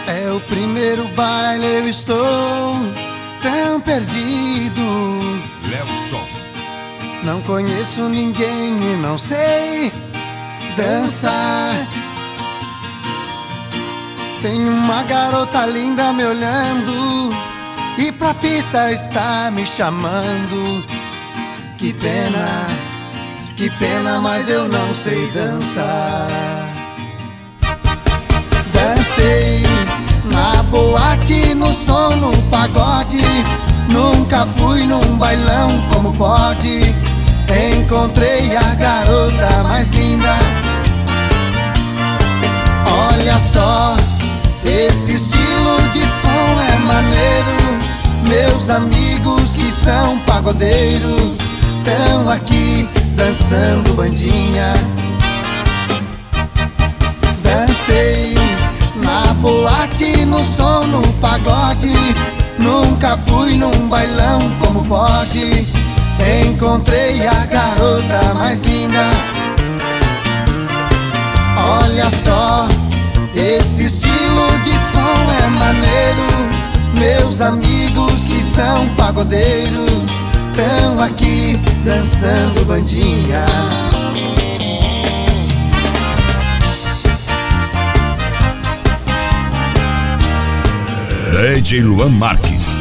É o primeiro baile, eu estou tão perdido. Léo Sol. Não conheço ninguém e não sei dançar. Tem uma garota linda me olhando e pra pista está me chamando. Que pena, mas eu não sei dançar. Dancei na boate, no som, no pagode. Nunca fui num bailão, como pode? Encontrei a garota mais linda. Olha só, esse estilo de som é maneiro. Meus amigos que são pagodeiros tão aqui dançando bandinha. Dancei na boate, no som, no pagode. Nunca fui num bailão, como pode? Encontrei a garota mais linda. Olha só, esse estilo de som é maneiro. Meus amigos que são pagodeiros tão aqui dançando bandinha. DJ Luan Marques.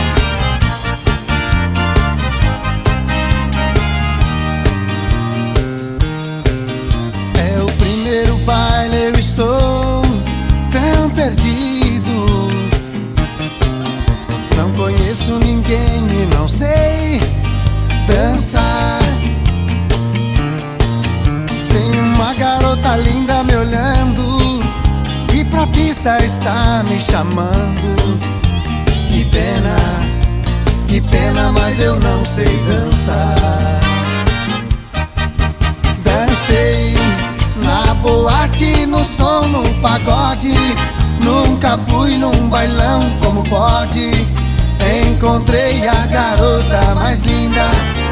É o primeiro baile, eu estou tão perdido. Não conheço ninguém e não sei dançar. Tem uma garota linda me olhando e pra pista está me chamando. Que pena, mas eu não sei dançar. Dancei na boate, no som, no pagode. Nunca fui num bailão, como pode? Encontrei a garota mais linda.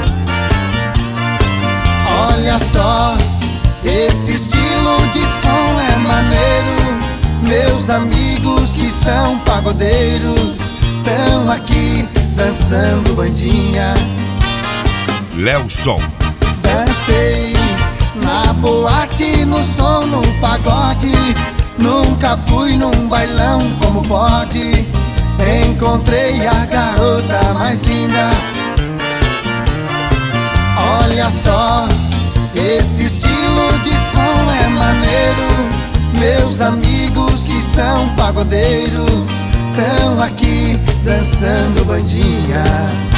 Olha só, esse estilo de som é maneiro. Meus amigos que são pagodeiros tão aqui dançando bandinha. Léo Sol. Dancei na boate, no som, no pagode. Nunca fui num bailão, como pode? Encontrei a garota mais linda. Olha só, esse estilo de som é maneiro. Meus amigos que são pagodeiros tão aqui dançando bandinha.